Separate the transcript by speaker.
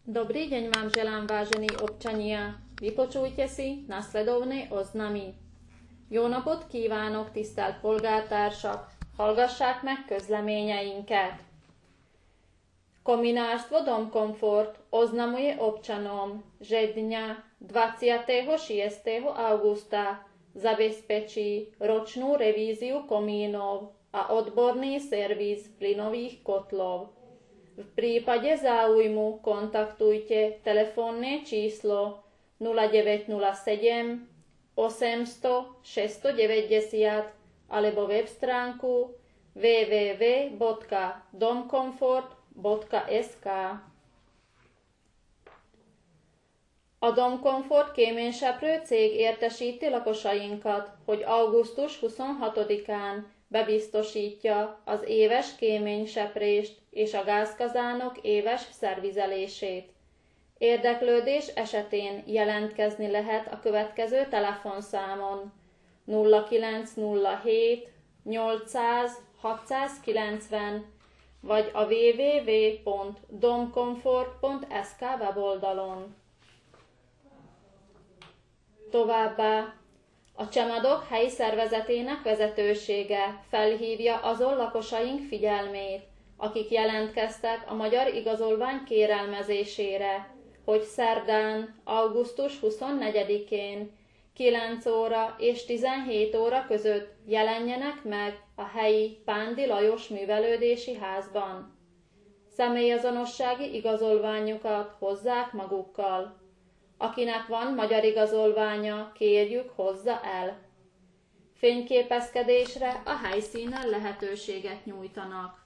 Speaker 1: Dobrý deň vám želám, vážení občania. Vypočujte si nasledovné oznamy. Jó napot kívánok, tisztelt polgártársak! Hallgassák meg közleményeinket. Kominárstvo Domkomfort oznamuje občanom, že dňa 26. augusta zabezpečí ročnú revíziu komínov a odborný servis plynových kotlov. V prípade záujmu kontaktujte telefónne číslo 0907 800 690 alebo web stránku www.domkomfort.sk. A Domkomfort kéményseprő cég értesíti lakosainkat, hogy augusztus 26-án bebiztosítja az éves kéményseprést és a gázkazánok éves szervizelését. Érdeklődés esetén jelentkezni lehet a következő telefonszámon 0907 800 690 vagy a www.domkomfort.sk weboldalon. Továbbá a Csemadok helyi szervezetének vezetősége felhívja azon lakosaink figyelmét, akik jelentkeztek a magyar igazolvány kérelmezésére, hogy szerdán, augusztus 24-én 9 óra és 17 óra között jelenjenek meg a helyi Pándi Lajos művelődési házban. Személyazonossági igazolványukat hozzák magukkal. Akinek van magyar igazolványa, kérjük, hozza el. Fényképezkedésre a helyszínen lehetőséget nyújtanak.